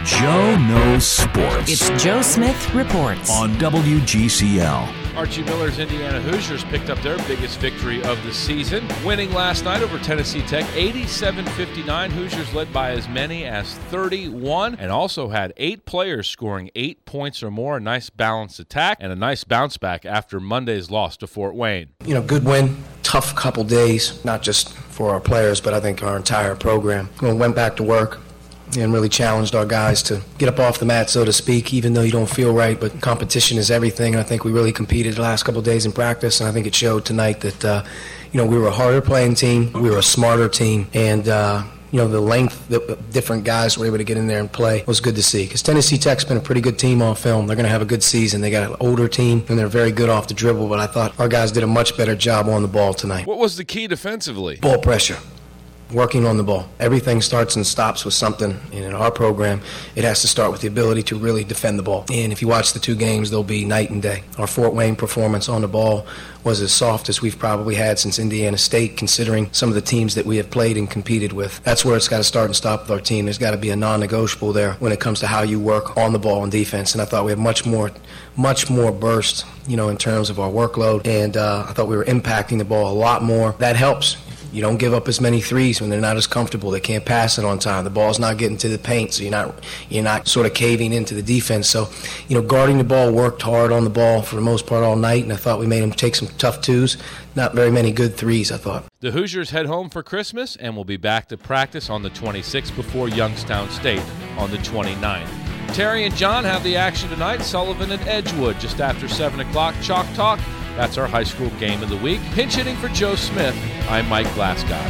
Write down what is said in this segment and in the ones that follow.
Joe knows sports. It's Joe Smith Reports on WGCL. Archie Miller's Indiana Hoosiers picked up their biggest victory of the season, winning last night over Tennessee Tech 87-59. Hoosiers led by as many as 31 and also had 8 players scoring 8 points or more. A nice balanced attack and a nice bounce back after Monday's loss to Fort Wayne. Good win. Tough couple days, not just for our players, but I think our entire program. We went back to work and really challenged our guys to get up off the mat, so to speak, even though you don't feel right. But competition is everything. I think we really competed the last couple of days in practice, and I think it showed tonight that, we were a harder playing team, we were a smarter team, and the length that different guys were able to get in there and play was good to see. Because Tennessee Tech's been a pretty good team on film. They're going to have a good season. They got an older team, and they're very good off the dribble, but I thought our guys did a much better job on the ball tonight. What was the key defensively? Ball pressure. Working on the ball. Everything starts and stops with something. And in our program, it has to start with the ability to really defend the ball. And if you watch the 2 games, they'll be night and day. Our Fort Wayne performance on the ball was as soft as we've probably had since Indiana State, considering some of the teams that we have played and competed with. That's where it's got to start and stop with our team. There's got to be a non-negotiable there when it comes to how you work on the ball and defense. And I thought we had much more burst, in terms of our workload. And I thought we were impacting the ball a lot more. That helps. You don't give up as many threes when they're not as comfortable. They can't pass it on time. The ball's not getting to the paint, so you're not sort of caving into the defense. So, guarding the ball, worked hard on the ball for the most part all night, and I thought we made them take some tough 2s. Not very many good 3s, I thought. The Hoosiers head home for Christmas and will be back to practice on the 26th before Youngstown State on the 29th. Terry and John have the action tonight. Sullivan and Edgewood just after 7 o'clock. Chalk Talk. That's our high school game of the week. Pinch hitting for Joe Smith, I'm Mike Glasgow.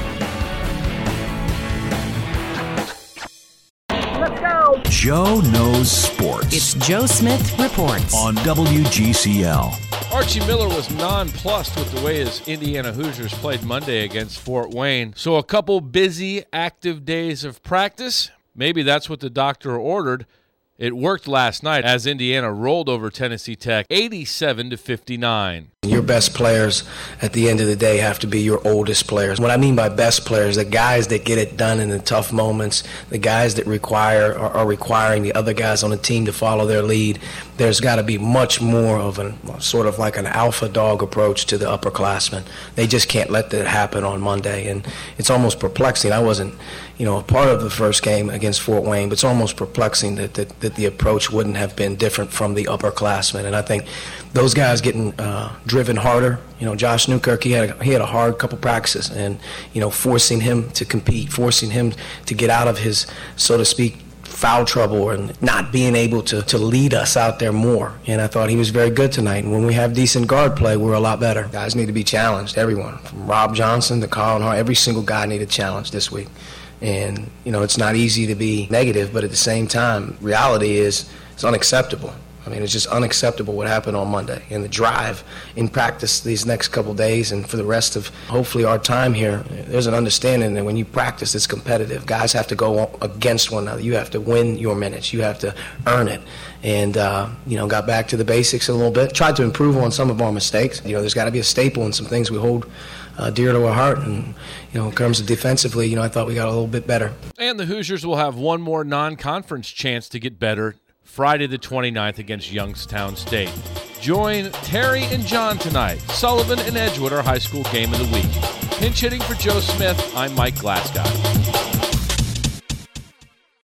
Let's go! Joe knows sports. It's Joe Smith Reports on WGCL. Archie Miller was nonplussed with the way his Indiana Hoosiers played Monday against Fort Wayne. So a couple busy, active days of practice. Maybe that's what the doctor ordered. It worked last night as Indiana rolled over Tennessee Tech 87-59. Your best players at the end of the day have to be your oldest players. What I mean by best players, the guys that get it done in the tough moments, the guys that are requiring the other guys on the team to follow their lead. There's got to be much more of sort of like an alpha dog approach to the upperclassmen. They just can't let that happen on Monday, and it's almost perplexing. I wasn't, a part of the first game against Fort Wayne, but it's almost perplexing that the approach wouldn't have been different from the upperclassmen. And I think those guys getting driven harder. Josh Newkirk, he had a hard couple practices, and forcing him to compete, forcing him to get out of his, so to speak, foul trouble, and not being able to lead us out there more. And I thought he was very good tonight. And when we have decent guard play, we're a lot better. Guys need to be challenged. Everyone, from Rob Johnson to Colin Hart, every single guy needed a challenge this week. And it's not easy to be negative, but at the same time, reality is it's unacceptable. It's just unacceptable what happened on Monday. And the drive in practice these next couple days and for the rest of, hopefully, our time here, there's an understanding that when you practice, it's competitive. Guys have to go against one another. You have to win your minutes. You have to earn it. And, got back to the basics a little bit. Tried to improve on some of our mistakes. There's got to be a staple in some things we hold dear to our heart. And, in terms of defensively, I thought we got a little bit better. And the Hoosiers will have one more non-conference chance to get better Friday the 29th against Youngstown State. Join Terry and John tonight. Sullivan and Edgewood, our high school game of the week. Pinch hitting for Joe Smith, I'm Mike Glasgow.